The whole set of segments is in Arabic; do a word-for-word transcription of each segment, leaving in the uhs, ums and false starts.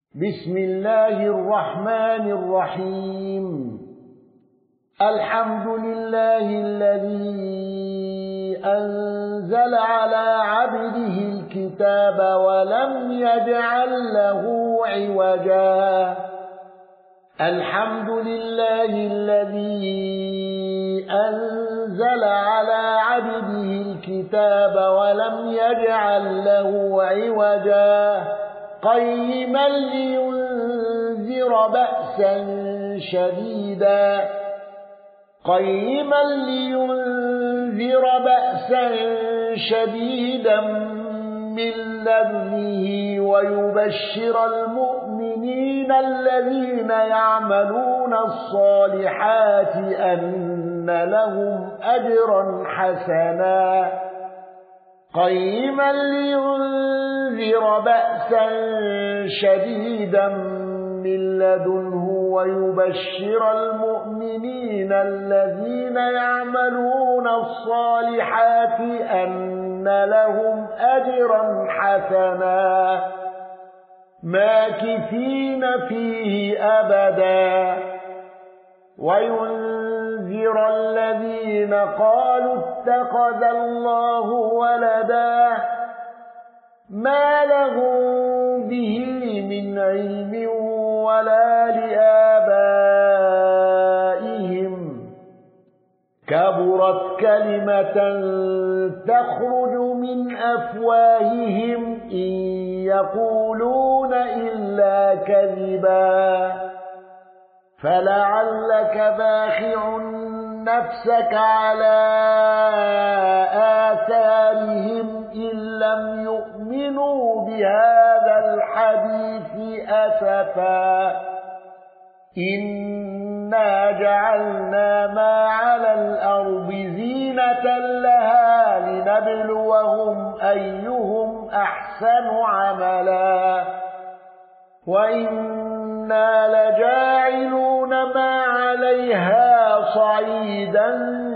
بسم الله الرحمن الرحيم. الحمد لله الذي أنزل على عبده الكتاب ولم يجعل له عوجا. الحمد لله الذي أنزل على عبده الكتاب ولم يجعل له عوجا قيما لينذر بأسا شديدا قيما لينذر بأسا شديدا من لدنه ويبشر المؤمنين الذين يعملون الصالحات أن لهم أجرا حسنا قيما لينذر بأسا شديدا من لدنه ويبشر المؤمنين الذين يعملون الصالحات أن لهم أجرا حسنا ماكثين فيه أبدا وينذر الذين قالوا اتخذ الله ولدا ما لهم به من علم ولا لآبائهم كبرت كلمة تخرج من أفواههم إن يقولون إلا كذبا فلعلك باخع نفسك على آثارهم إن لم يؤمنوا بهذا الحديث أسفا إنا جعلنا ما على الأرض زينة لها لنبلوهم أيهم أحسن عملا وإنا لجاعلون ما عليها صعيدا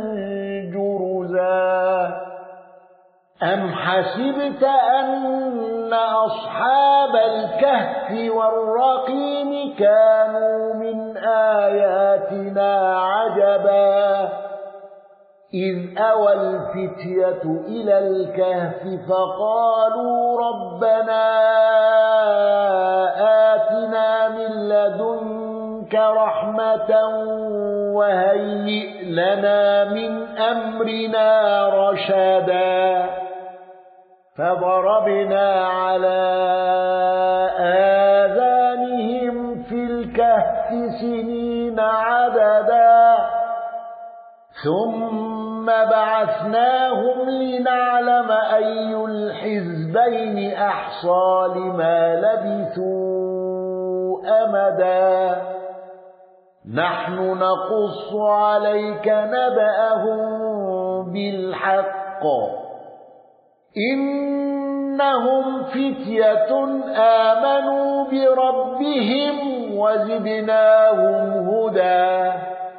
جرزا أم حسبت أن أصحاب الكهف والرقيم كانوا من آياتنا عجبا إذ أوى الفتية إلى الكهف فقالوا ربنا آتنا من لدنك رحمة وهيئ لنا من أمرنا رشدا فضربنا على آذانهم في الكهف سنين عددا ثم بعثناهم لنعلم أي الحزبين أحصى لما لبثوا أمدا نحن نقص عليك نبأهم بالحق إنهم فتية آمنوا بربهم وزدناهم هدى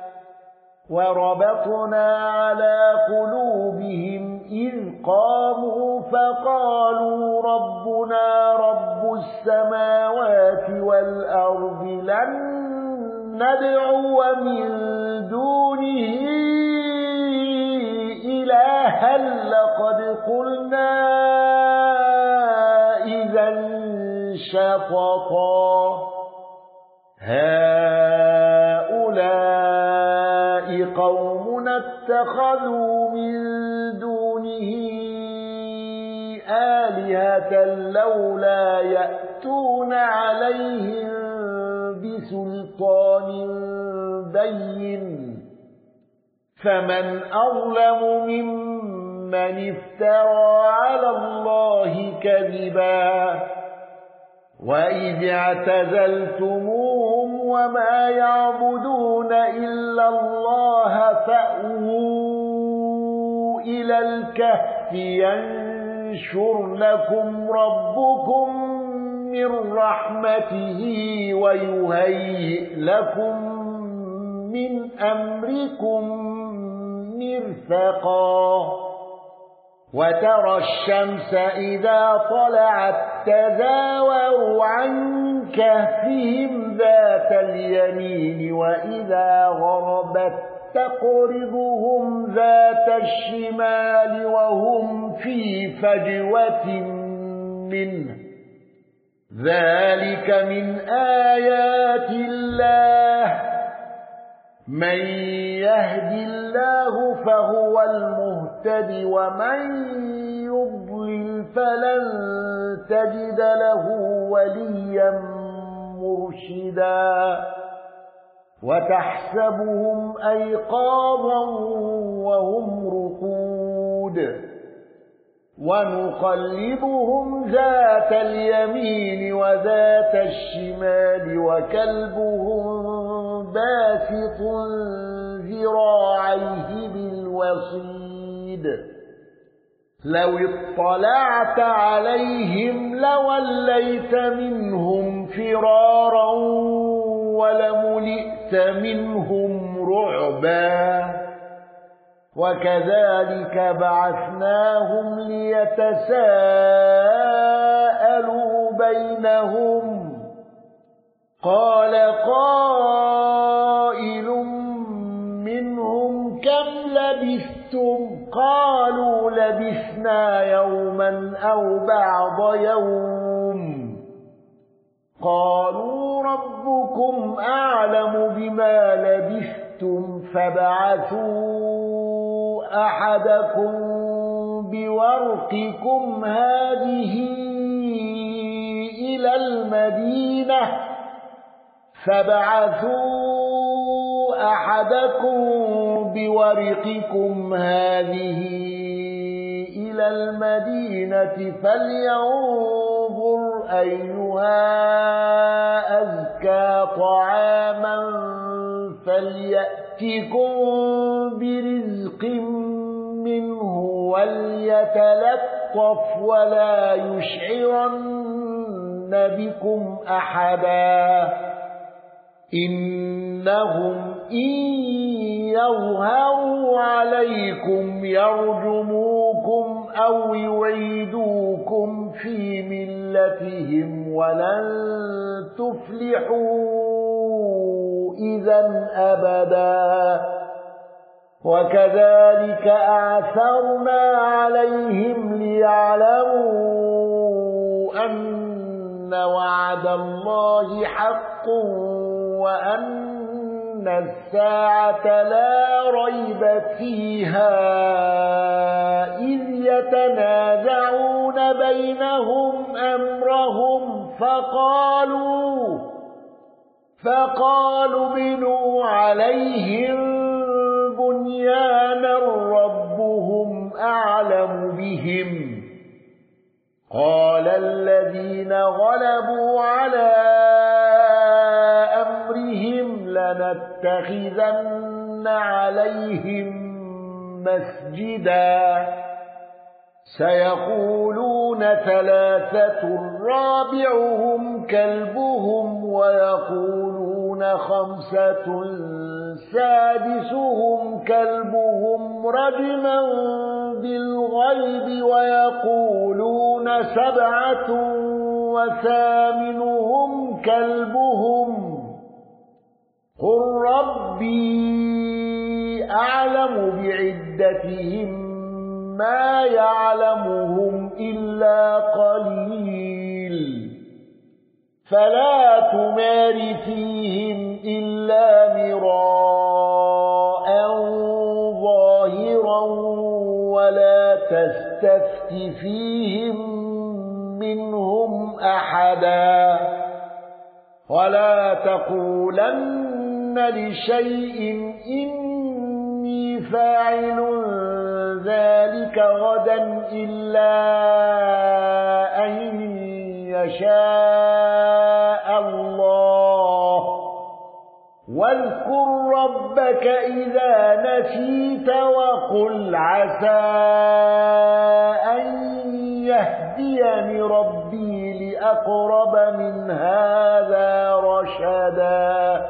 وربطنا على قلوبهم إذ قاموا فقالوا ربنا رب السماوات والأرض لن ندعو من دونه إلها لقد قلنا إذا شططا هؤلاء قومنا اتخذوا من دونه آلهة لولا يأتون عليهم بسلطان بين فمن أظلم ممن افترى على الله كذبا وإذ اعتزلتموهم وما يعبدون إلا الله فأووا إلى الكهف ينشر لكم ربكم من رحمته ويهيئ لكم من أمركم مرفقا وترى الشمس إذا طلعت تزاور عن كهفهم ذات اليمين وإذا غربت تقرضهم ذات الشمال وهم في فجوة منه ذلك من آيات الله من يهد الله فهو المهتد ومن يضلل فلن تجد له وليا مرشدا وتحسبهم أيقاظا وهم رقود ونقلبهم ذات اليمين وذات الشمال وكلبهم باسط ذراعيه بالوصيد لو اطلعت عليهم لوليت منهم فرارا ولملئت منهم رعبا وكذلك بعثناهم ليتساءلوا بينهم قال قائل منهم كم لبثتم قالوا لبثنا يوما أو بعض يوم قالوا ربكم أعلم بما لبثتم فابعثوا أحدكم بورقكم هذه إلى المدينة فابعثوا أحدكم بورقكم هذه إلى المدينة فلينظر أيها أزكى طعاما فليأتكم برزق منه وليتلطف ولا يشعرن بكم أحدا إنهم إن يظهروا عليكم يرجموكم أو يعيدوكم في ملتهم ولن تفلحوا إذا أبدا وكذلك أعثرنا عليهم ليعلموا أن وعد الله حق وأن الساعة لا ريب فيها إذ يتنازعون بينهم أمرهم فقالوا فقالوا بنوا عليهم بنيانا ربهم أعلم بهم قال الذين غلبوا على أمرهم لنتخذن عليهم مسجدا سيقولون ثلاثة رابعهم كلبهم ويقولون خمسة سادسهم كلبهم رجما بالغيب ويقولون سبعة وثامنهم كلبهم قل ربي أعلم بعدتهم ما يعلمهم إلا قليل فلا تمار فيهم إلا مراء ظاهرا ولا تستفت فيهم منهم أحدا ولا تقولن لشيء إني فاعل ذلك غدا إلا أن يشاء الله واذكر ربك إذا نسيت وقل عسى أن يهديني ربي لأقرب من هذا رشدا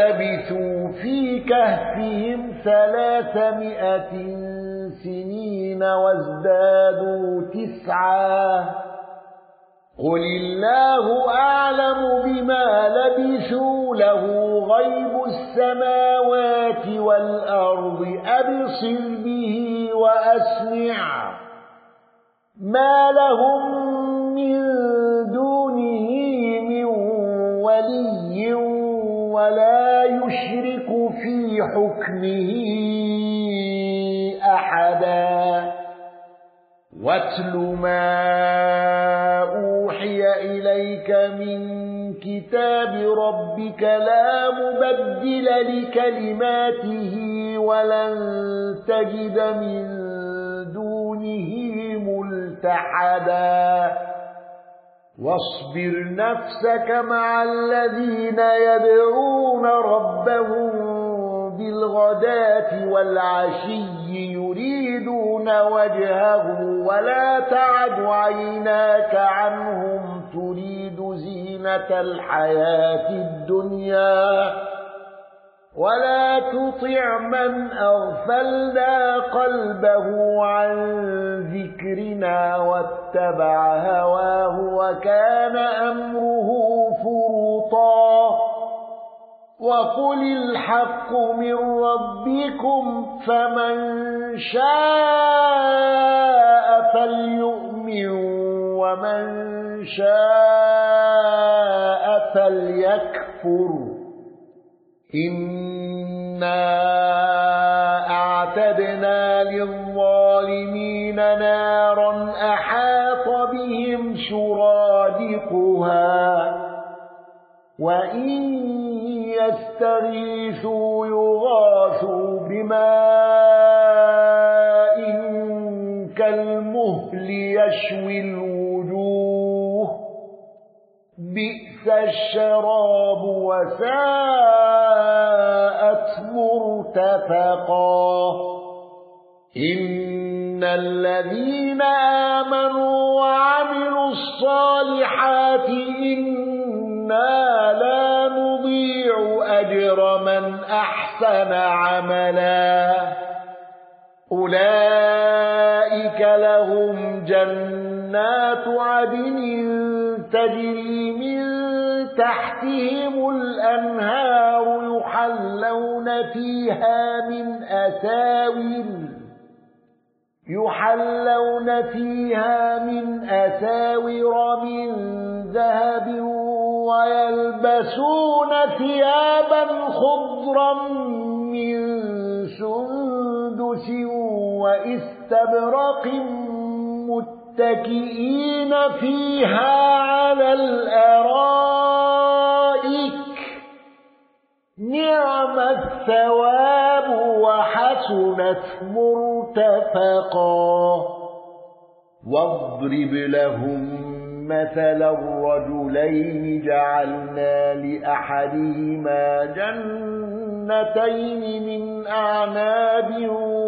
ولبثوا في كهفهم ثلاثمائة سنين سنين وازدادوا تسعا قل الله أعلم بما لبثوا له غيب السماوات والأرض أبصر به وأسمع ما لهم من دونه من ولي ولا يشرك في حكمه أحدا واتل ما أوحي إليك من كتاب ربك لا مبدل لكلماته ولن تجد من دونه ملتحدا واصبر نفسك مع الذين يدعون ربهم بالغداة والعشي يريدون وجهه ولا تعد عيناك عنهم تريد زينة الحياة الدنيا ولا تطع من أغفلنا قلبه عن ذكرنا واتبع هواه وكان أمره فرطا وقل الحق من ربكم فمن شاء فليؤمن ومن شاء فليكفر إنا أعتدنا للظالمين نارا أحاط بهم سرادقها وإن يستغيثوا يغاثوا بماء كالمهل يشوي الوجوه بئس الشراب وساءت مرتفقا إن الذين آمنوا وعملوا الصالحات إنا لا نضيع أجر من أحسن عملا أولئك لهم جنات عدن تجري من تحتهم الأنهار يحلون فيها من أساور يحلون فيها من أساور من ذهب ويلبسون ثيابا خضرا من سندس واستبرق متكئين فيها على الأرائك نعم الثواب وحسنت مرتفقا واضرب لهم مثل الرجلين جعلنا لأحدهما جنتين من أعناب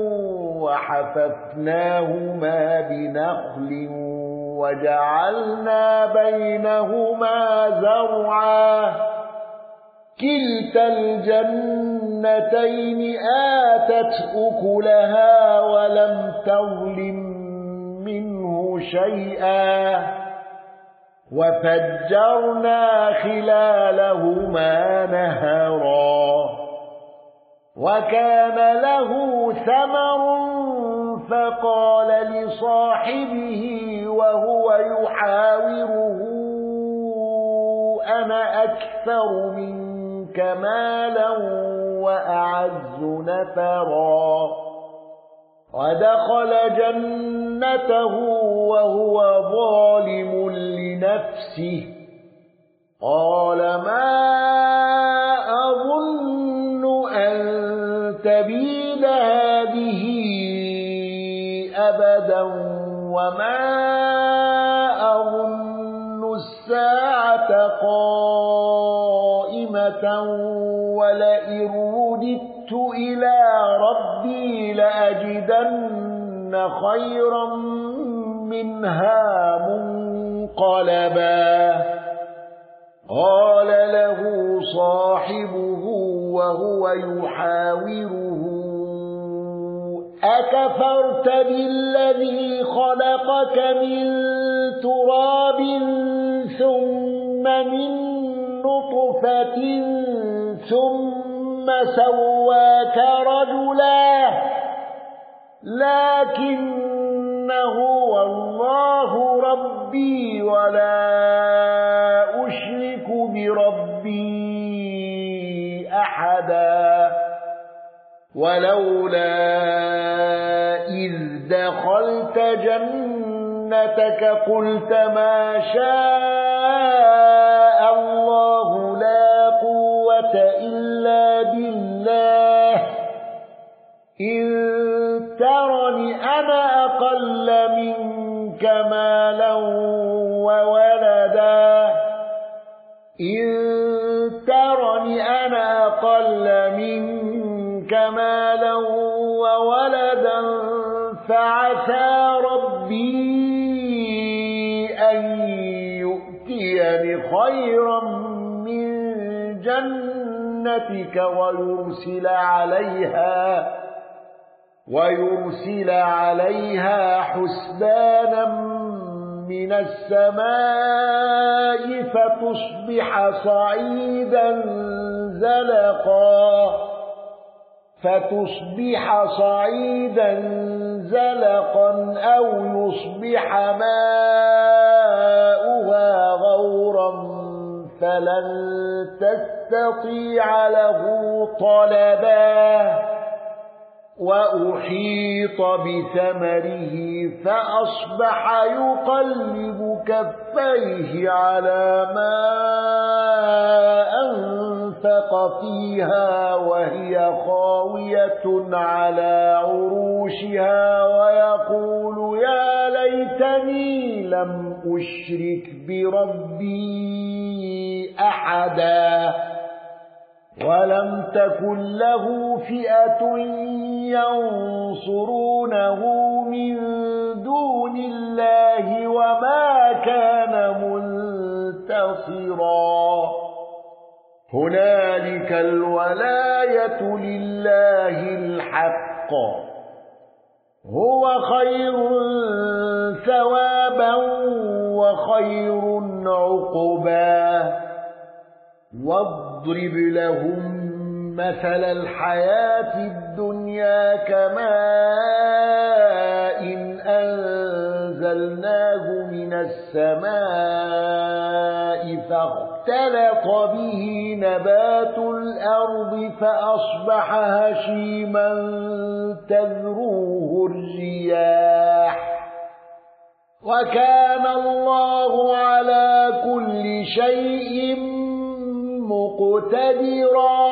وحففناهما بنخل وجعلنا بينهما زرعا كلتا الجنتين آتت أكلها ولم تظلم منه شيئا وفجرنا خلالهما نهرا وكان له ثمر فقال لصاحبه وهو يحاوره أنا أكثر منك مالا وأعز نفرا ودخل جنته وهو ظالم لنفسه قال ما أظن أن تبيد هذه أبدا وما أظن الساعة قائمة ولئن رددت إلى ربي لأجدن خيرا منها منقلبا قال له صاحبه وهو يحاوره أكفرت بالذي خلقك من تراب ثم من نطفة ثم سواك رجلا لكن هو الله ربي ولا أشرك بربي أحدا ولولا إذ دخلت جنتك قلت ما شاء الله لا قوة إلا بالله إن ترني أنا أقل منك مالا وولدا إن ترني أنا أقل منك مالا وولدا فعسى ربي أن يؤتيني خيرا من جنتك ويرسل عليها ويرسل عليها حسبانا من السماء فتصبح صعيدا زلقا فتصبح صعيدا زلقا أو يصبح ماؤها غورا فلن تستطيع له طلبا وأحيط بثمره فأصبح يقلب كفيه على ما أنفق فيها وهي خاوية على عروشها ويقول يا ليتني لم أشرك بربي أحدا ولم تكن له فئة ينصرونه من دون الله وما كان منتصرا هنالك الولاية لله الحق هو خير ثوابا وخير عقبا واضرب لهم مثل الحياة الدنيا كماء إن أنزلناه من السماء فاختلط به نبات الأرض فأصبح هشيما تذروه الرياح وكان الله على كل شيء مقتدرا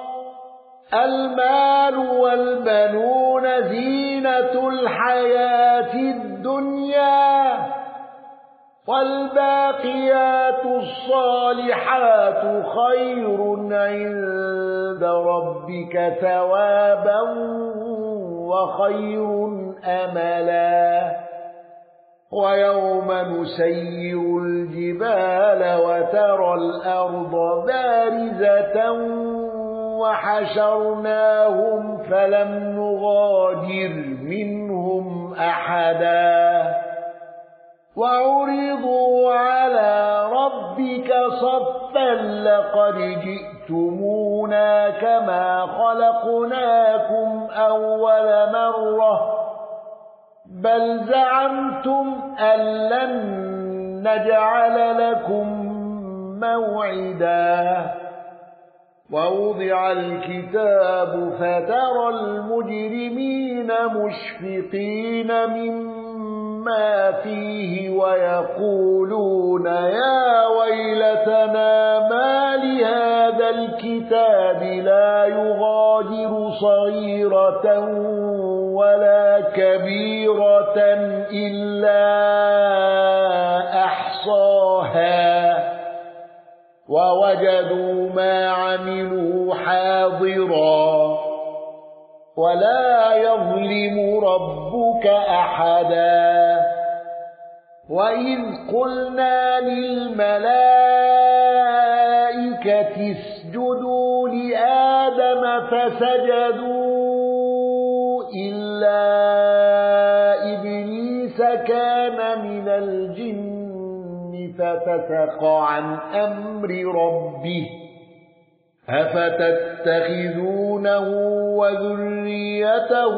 المال والبنون زينة الحياة الدنيا والباقيات الصالحات خير عند ربك ثوابا وخير أملا ويوم نسير الجبال وترى الأرض بارزة وحشرناهم فلم نغادر منهم أحدا وعرضوا على ربك صفا لقد جئتمونا كما خلقناكم أول مرة بل زعمتم أن لن نجعل لكم موعدا ووضع الكتاب فترى المجرمين مشفقين مما فيه ويقولون يا ويلتنا ما لهذا الكتاب لا يغادر صغيرة ولا كبيرة إلا أحصاها ووجدوا ما عملوا حاضرا ولا يظلم ربك أحدا وإذ قلنا للملائكة اسجدوا لآدم فسجدوا إلا الجن ففسق عن أمر ربه أفتتخذونه وذريته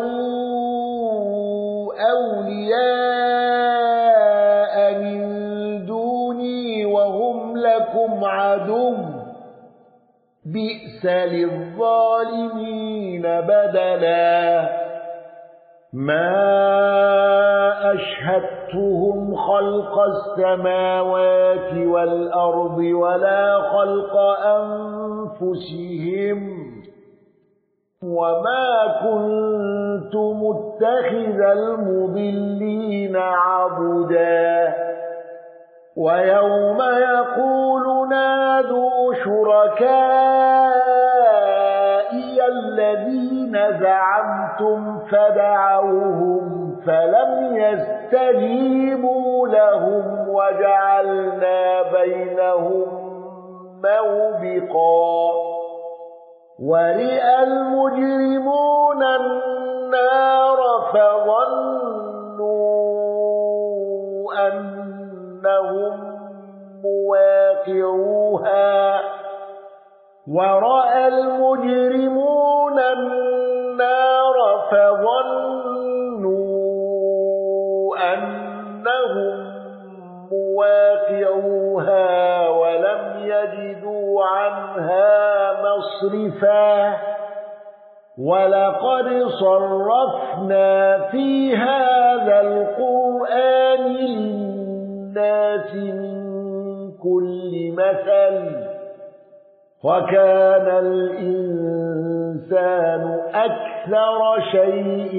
أولياء من دوني وهم لكم عدو بئس للظالمين بدلا ما أشهدتهم خلق السماوات والأرض ولا خلق أنفسهم وما كنت متخذ المضلين عضدا ويوم يقول نادوا شركائي الذين زعمتم فدعوهم فلم يستجيبوا لهم وجعلنا بينهم موبقا ورئ المجرمون النار فظنوا أنهم مواقعوها ورأى المجرمون النار فظنوا أنهم مواقعوها ولم يجدوا عنها مصرفا ولقد صرفنا في هذا القرآن للناس من كل مثل وكان الإنسان أكثر شيء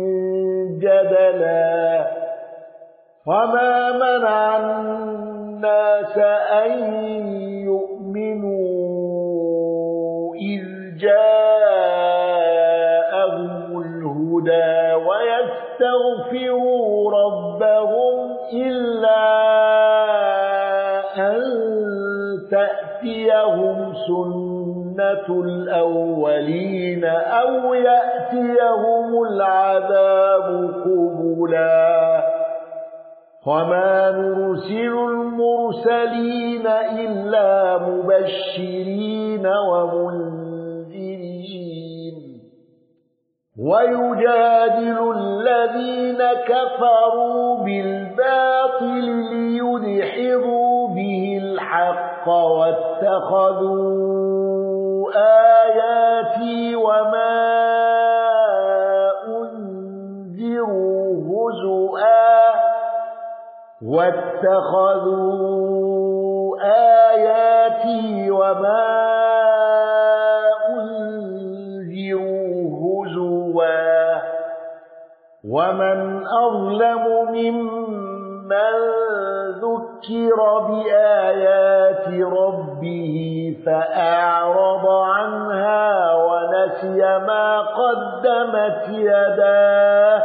جدلا وما منع الناس أن يؤمنوا إذ جاءهم الهدى ويستغفروا ربهم إلا أن تأتيهم سنة الأولين أو يأتيهم العذاب قبلا وما نرسل المرسلين إلا مبشرين ومنذرين ويجادل الذين كفروا بالباطل ليدحضوا به الحق واتخذوا آياتي وما أنذروا هزؤا واتخذوا آياتي وما أنذروا هزوا ومن أظلم ممن ذكر بآيات ربه فأعرض عنها ونسي ما قدمت يداه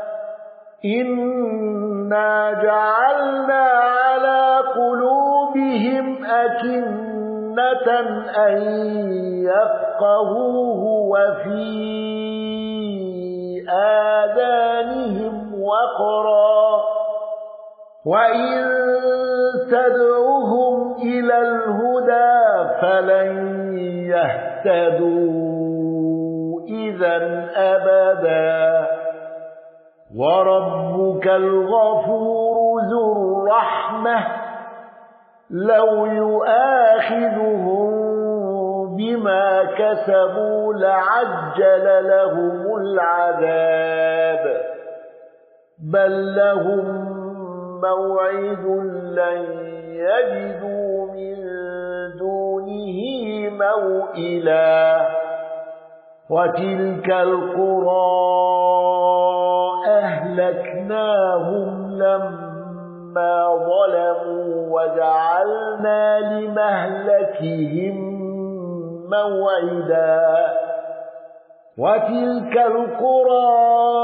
إنا جعلنا على قلوبهم أكنة أن يفقهوه وفي آذانهم وقرا وإن تدعوهم إلى الهدى فلن يهتدوا إذا أبدا وربك الغفور ذو الرحمة لو يؤاخذهم بما كسبوا لعجل لهم العذاب بل لهم موعد لن يجدوا من دونه موئلا وتلك القرى أهلكناهم لما ظلموا وجعلنا لمهلكهم موعدا وتلك القرى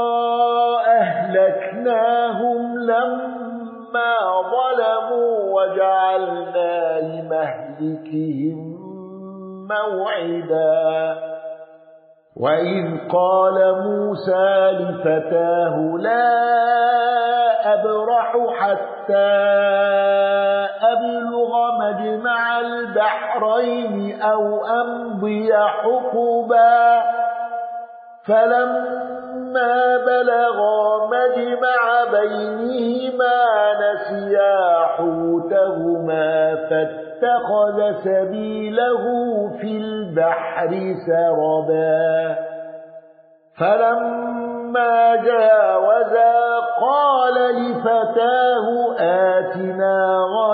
أهلكناهم لما ظلموا وجعلنا لمهلكهم موعدا وإذ قال موسى لفتاه لا أبرح حتى أبلغ مجمع البحرين أو أمضي حقبا فلما بلغا مجمع بينهما نسيا حوتهما فاتخذ سبيله في البحر سربا فلما جاوزا قال لفتاه آتنا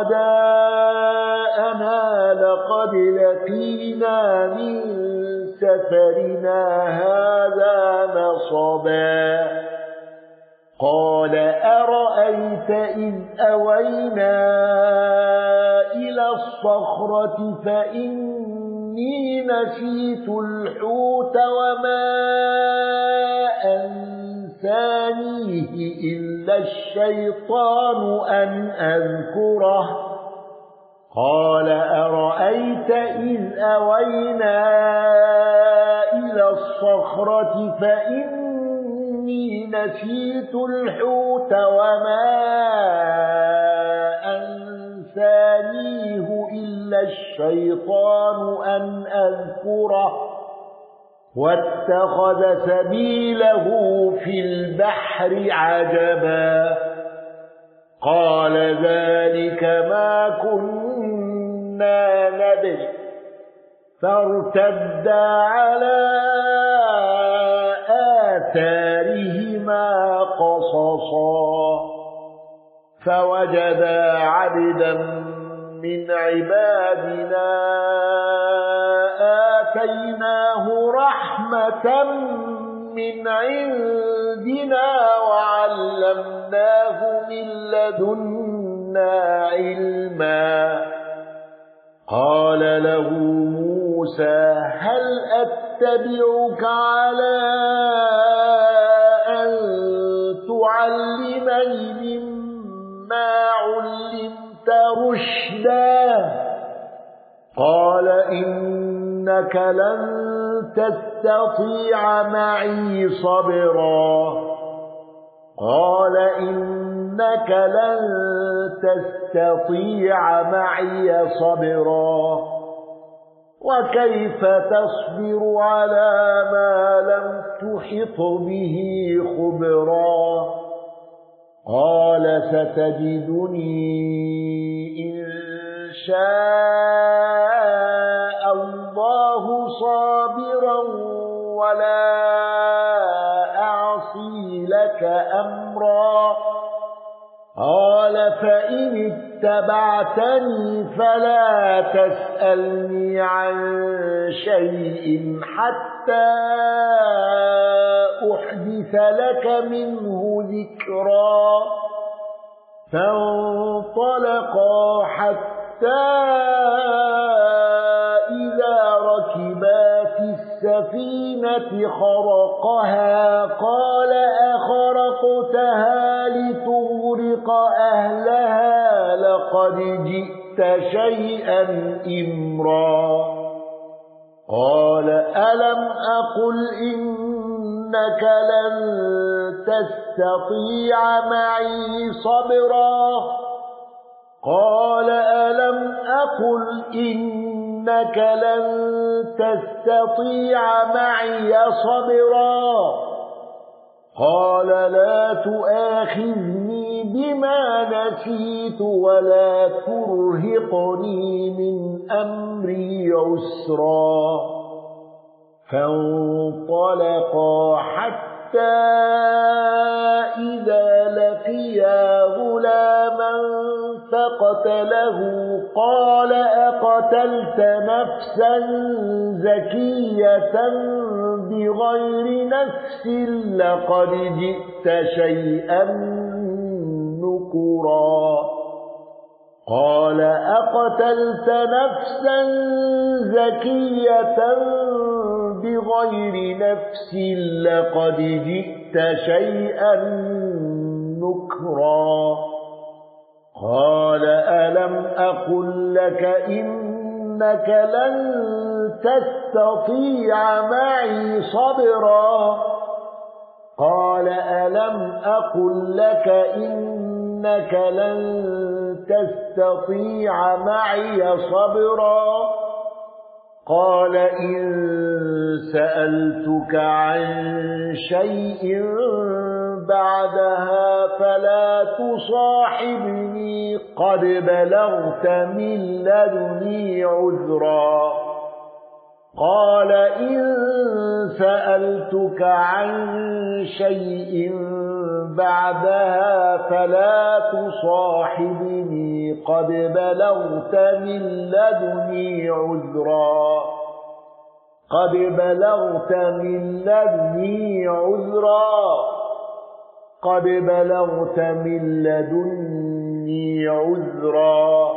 غداءنا لقد لقينا من سفرنا هذا نصبا قال أرأيت إذ أوينا إلى الصخرة فإني نسيت الحوت وما أنسانيه إلا الشيطان أن أذكره قال أرأيت إذ أوينا إلى الصخرة فإني نسيت الحوت وما أنسانيه إلا الشيطان أن أذكره واتخذ سبيله في البحر عجبا قال ذلك ما كنا نبغي فارتدا على آثارهما قصصا فوجدا عبدا من عبادنا آتيناه رحمة من عندنا وعلمناه من لدنا علما قال له موسى هل أتبعك على أن تعلمني مما علمت رشدا قال إنك لن تستطيع معي صبرا قال إنك لن تستطيع معي صبرا وكيف تصبر على ما لم تحط به خبرا قال ستجدني إن شاء الله صابرا ولا أعصي لك أمرا قال فإن اتبعتني فلا تسألني عن شيء حتى أحدث لك منه ذكرا فانطلقا حتى إذا ركبا في السفينة خرقها قال أخرقتها لتغرق أهلها لقد جئت شيئا إمرا قال ألم أقل إنك لن تستطيع معي صبرا قال ألم أقل إنك لن تستطيع معي صبرا قال لا تؤاخذني بما نسيت ولا ترهقني من أمري عسرا فانطلقا حتى إذا لقيا غلاما فقتله قال أقتلت نفسا زكية بغير نفس لقد جئت شيئا نكرا قال أقتلت نفسا زكية بغير نفس لقد جئت شيئا نكرا قال ألم أقل لك إنك لن تستطيع معي صبرا قال ألم أقل لك إنك لن تستطيع معي صبرا قال إن سألتك عن شيء بعدها فلا تصاحبني قد بلغت من لدني عذرا قال إن سألتك عن شيء بعدها فلا تصاحبني قد بلغت من لدني عذرا قد بلغت من لدني عذرا قد بلغت من لدني عذرا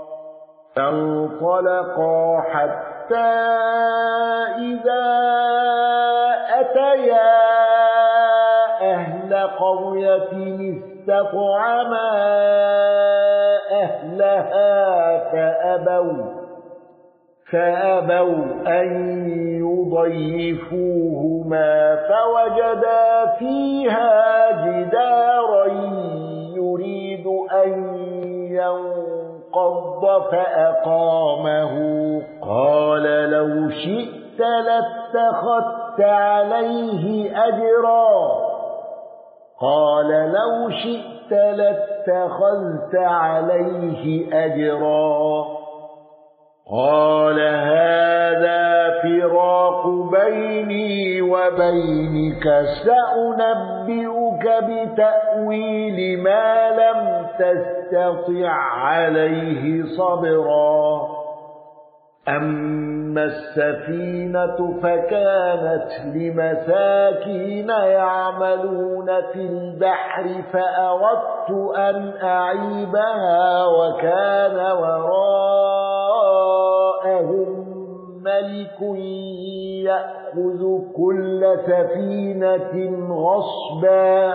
فانطلقا حتى إذا أتيا أهل قرية استطعما أهلها فأبوا فأبوا أن يضيفوهما فوجدا فيها جدارا يريد أن ينقض فأقامه قال لو شئت لاتخذت عليه أجرا قال لو شئت لاتخذت عليه أجرا قال هذا فراق بيني وبينك سأنبئك بتأويل ما لم تستطع عليه صبرا أما السفينة فكانت لمساكين يعملون في البحر فأردت أن أعيبها وكان وراءهم ملك يأخذ كل سفينة غصبا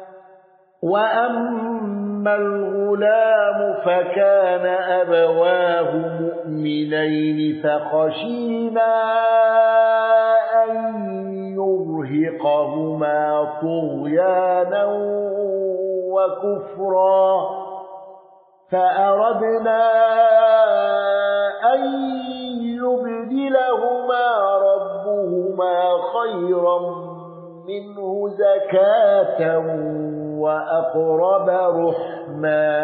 وأما الغلام فكان أبواه مؤمنين فخشينا أن يرهقهما طغيانا وكفرا فأردنا أن يبدلهما ربهما خيرا منه زكاة وأقرب رحما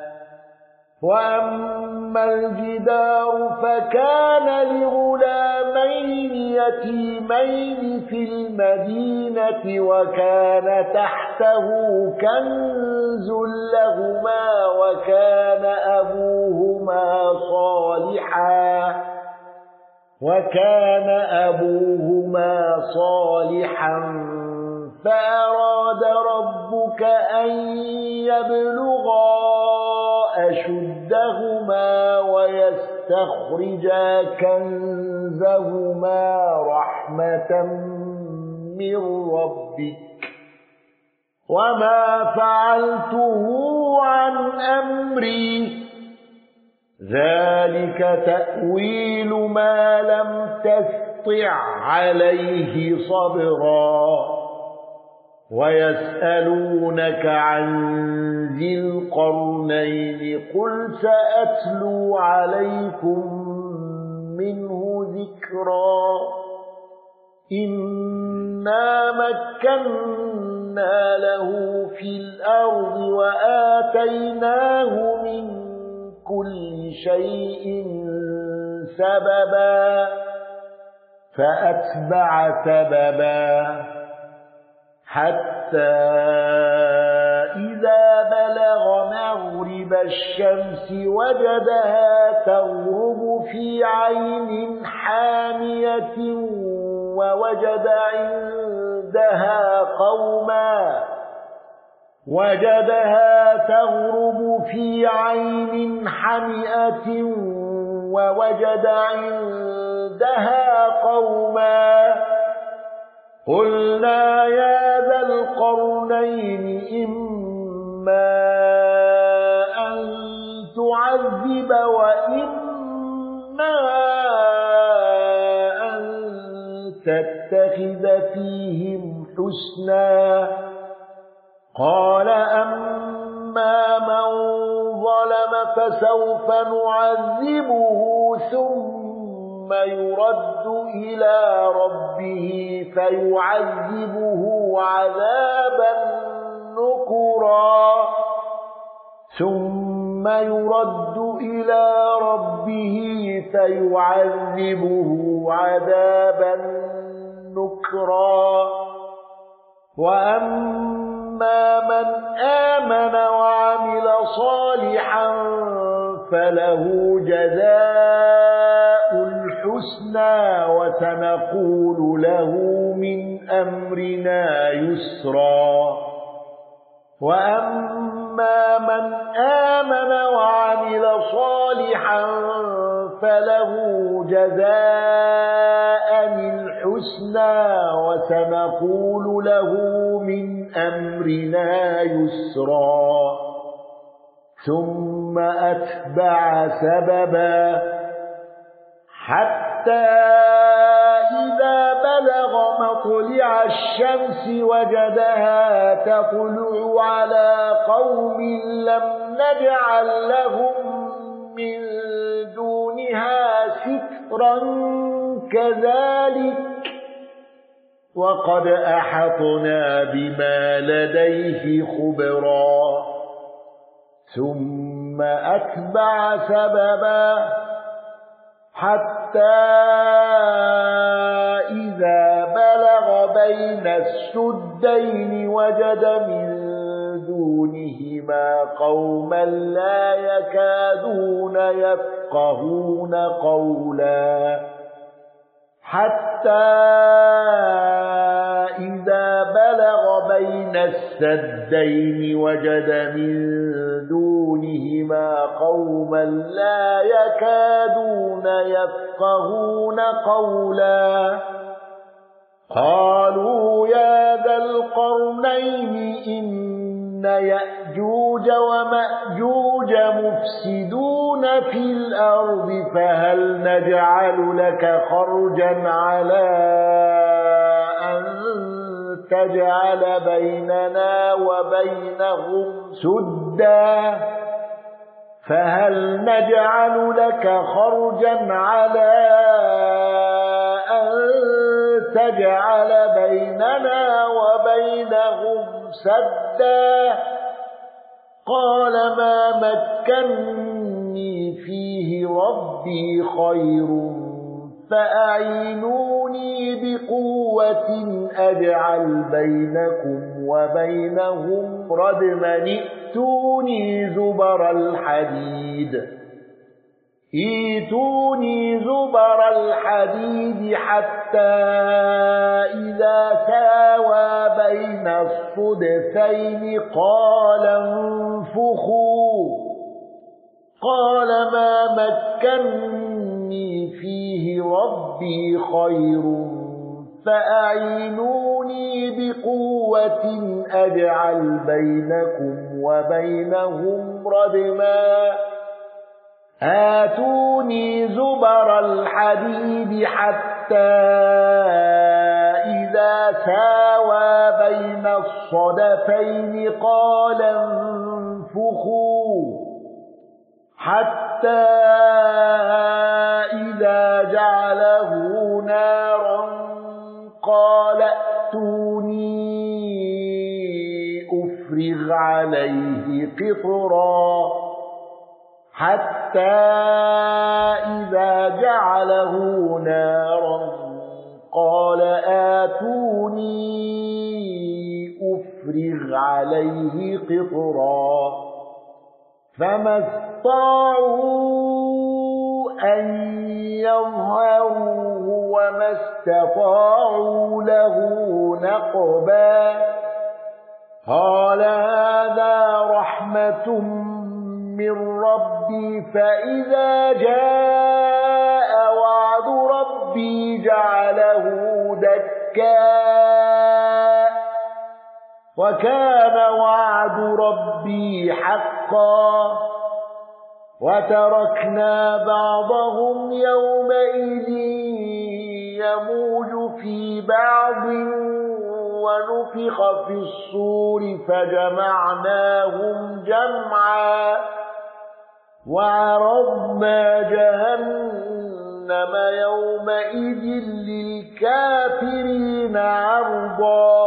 وأما الجدار فكان لغلامين يتيمين في المدينة وكان تحته كنز لهما وكان أبوهما صالحا وكان أبوهما صالحا فأراد ربك أن يبلغا أشدهما ويستخرجا كنزهما رحمة من ربك وما فعلته عن أمري ذلك تأويل ما لم تستطع عليه صبرا ويسألونك عن ذي القرنين قل سأتلو عليكم منه ذكرا إنا مكنا له في الأرض وآتيناه من كل شيء سببا فأتبع سببا حتى إذا بلغ مغرب الشمس وجدها تغرب في عين حامية ووجد عندها قوما وجدها تغرب في عين حمئة ووجد عندها قوما قلنا يا ذا القرنين إما أن تعذب وإما نتخذ فيهم حسنا قال أما من ظلم فسوف نعذبه ثم يرد إلى ربه فيعذبه عذابا نكرا ثم يرد إلى ربه فيعذبه عذابا نكرا وأما من آمن وعمل صالحا فله جزاء الحسنى وسنقول له من أمرنا يسرا وأما من آمن وعمل صالحا فله جزاء الحسنى وسنقول له من أمرنا يسرا ثم أتبع سببا حتى إذا بلغ مطلع الشمس وجدها تطلع على قوم لم نجعل لهم من دونها سترا كذلك وقد أحطنا بما لديه خبرا ثم أتبع سببا حتى إذا بلغ بين السدين وجد من دونهما قوما لا يكادون يفقهون قولا حتى إذا بلغ بين السدين وجد من دونهما قوما لا يكادون يفقهون قولا قالوا يا ذا القرنين إن يأجوج ومأجوج مفسدون في الأرض فهل نجعل لك خرجا على أن تجعل بيننا وبينهم سدا فهل نجعل لك خرجا على أن تجعل بيننا وبينهم سدا قال ما مكنني فيه ربي خير فأعينوني بقوة أجعل بينكم وبينهم ردما ائتوني زبر الحديد ائتوني زبر الحديد حتى إذا ساوى بين الصدفين قال انفخوا قال ما مكنني فيه ربي خير فأعينوني بقوة أجعل بينكم وبينهم ردما آتوني زبر الحديد حتى إذا ساوى بين الصدفين قال انفخوا حتى إذا جعله نارا قال ائتوني أفرغ عليه قطرا حتى إذا جعله نارا قال آتوني أفرغ عليه قطرا فما استطاعوا أن يظهروه وما استطاعوا له نقبا قال هذا رحمة من ربي فإذا جاء وعد ربي جعله دكا وكان وعد ربي حقا وتركنا بعضهم يومئذ يموج في بعض ونفخ في الصور فجمعناهم جمعا وعرضنا جهنم يومئذ للكافرين عرضا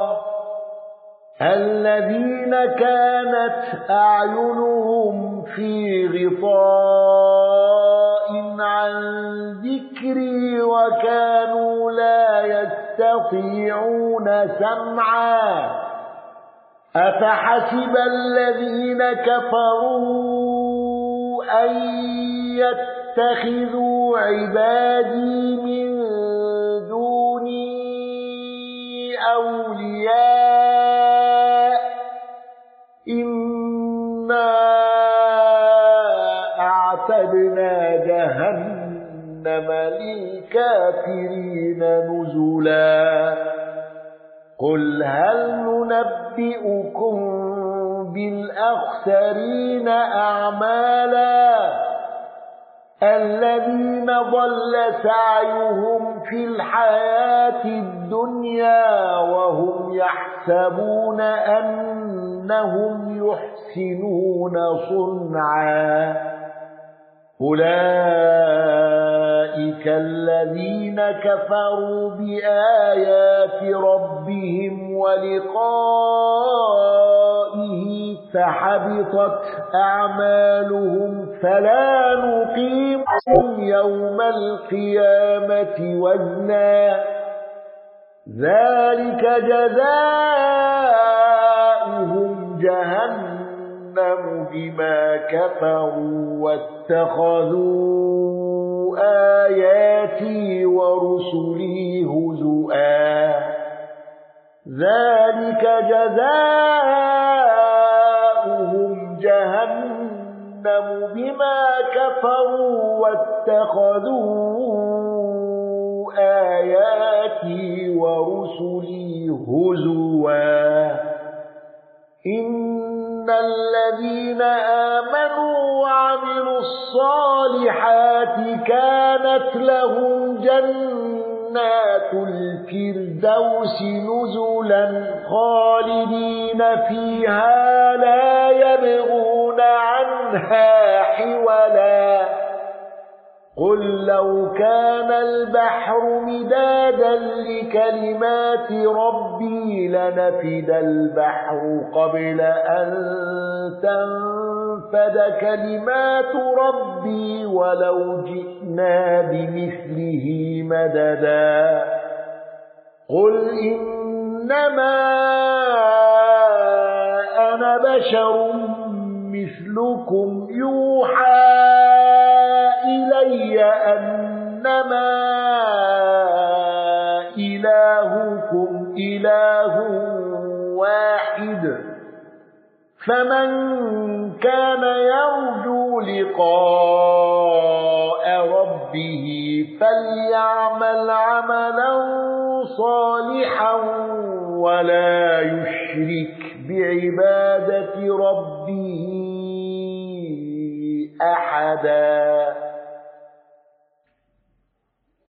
الذين كانت أعينهم في غطاء عن ذكري وكانوا لا يستطيعون سمعا أفحسب الذين كفروا أن يتخذوا عبادي من دوني أولياء إنا أعتدنا جهنم للكافرين نزلا قل هل ننبئكم بالأخسرين أعمالا الذين ضل سعيهم في الحياة الدنيا وهم يحسبون أنهم يحسنون صنعا أولئك الذين كفروا بآيات ربهم ولقائه فحبطت أعمالهم فلا نقيم يوم القيامة وزنا ذلك جزاؤهم جهنم بما كفروا واتخذوا آياتي ورسلي هزؤا ذلك جزاؤهم جهنم بما كفروا واتخذوا آياتي ورسلي هزوا إن الذين آمنوا وعملوا الصالحات كانت لهم جنات الفردوس نزلا خالدين فيها لا يبغون عنها حولا قل لو كان البحر مدادا لكلمات ربي لنفد البحر قبل أن تنفد كلمات ربي ولو جئنا بمثله مددا قل إنما أنا بشر مثلكم يوحى إلي أنما إلهكم إله واحد فمن كان يرجو لقاء ربه فليعمل عملا صالحا ولا يشرك بعبادة ربه أحدا